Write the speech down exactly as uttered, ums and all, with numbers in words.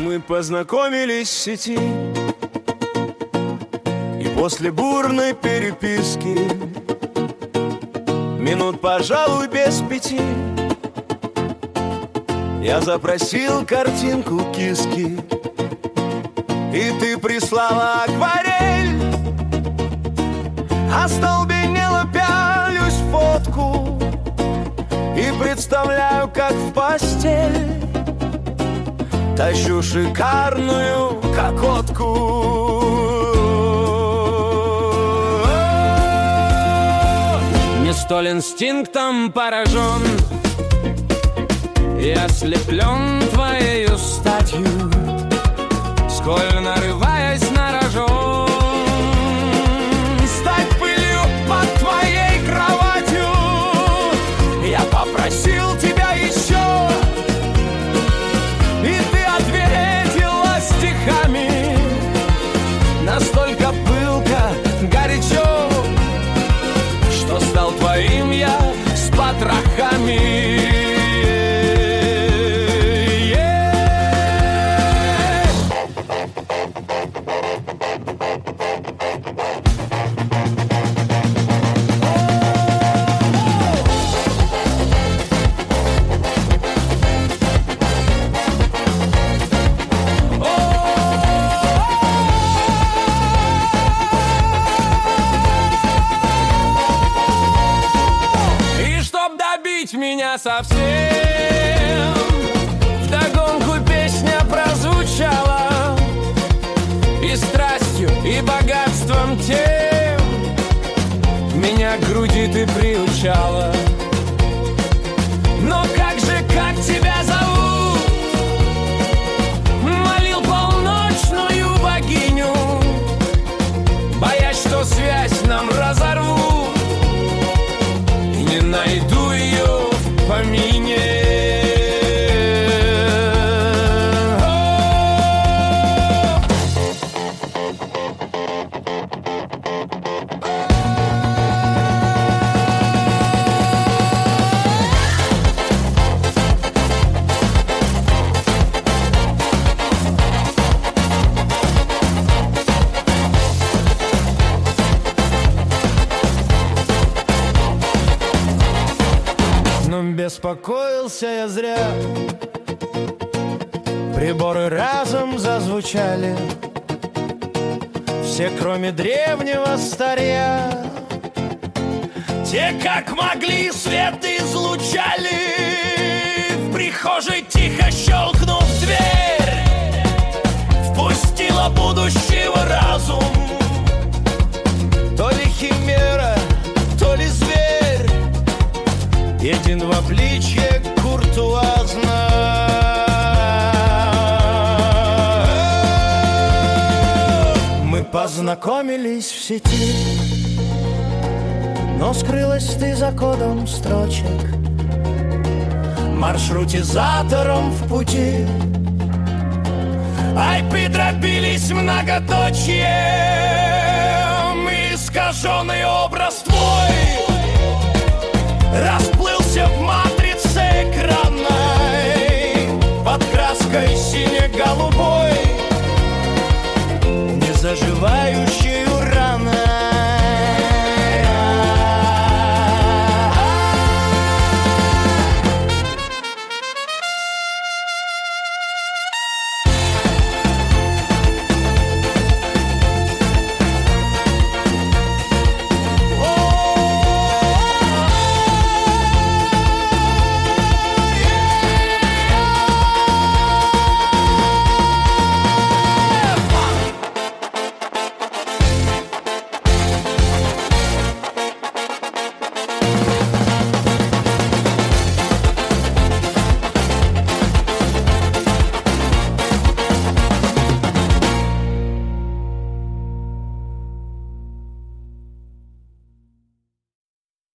Мы познакомились в сети, и после бурной переписки минут, пожалуй, без пяти я запросил картинку киски, и ты прислала акварель. Остолбенело пялюсь в фотку и представляю, как в постель тащу шикарную кокотку. Не столь инстинктом поражен, я ослеплен твоею статью, сколь нарываясь на рожон, стать пылью под твоей кроватью. Я попросил тебя еще, и ты ответила стихами, настолько пылко, горячо, что стал твоим я с потрохами. Меня совсем вдогонку песня прозвучала, и страстью, и богатством тем меня к груди ты приучала. Но как же, как тебя зовут? Молил полночную богиню, боясь, что связь нам разорвут, и не найду ее в помине. Беспокоился я зря, приборы разом зазвучали, все, кроме древнего старья. Те, как могли, свет излучали, в прихожей тихо щелкнув дверь, впустила будущего разум. То ли химера, то ли зверь, един в обличье куртуазно. Мы познакомились в сети, но скрылась ты за кодом строчек, маршрутизатором в пути. Ай, придробились многоточием, искаженный образ твой, расп